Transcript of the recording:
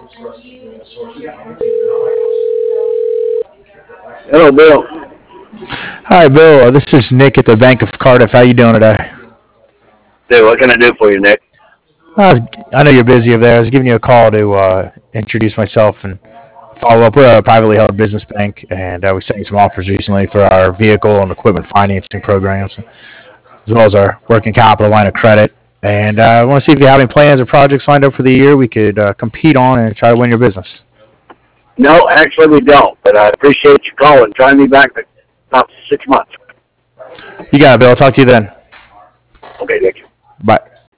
Hello, Bill. Hi, Bill. This is Nick at the Bank of Cardiff. How you doing today? Dude, what can I do for you, Nick? I know you're busy over there. I was giving you a call to introduce myself and follow up. We're a privately held business bank, and we sent you some offers recently for our vehicle and equipment financing programs, as well as our working capital line of credit. And I want to see if you have any plans or projects lined up for the year we could compete on and try to win your business. No, actually, we don't. But I appreciate you calling. Try me back in about 6 months. You got it, Bill. I'll talk to you then. Okay, Nick. Bye.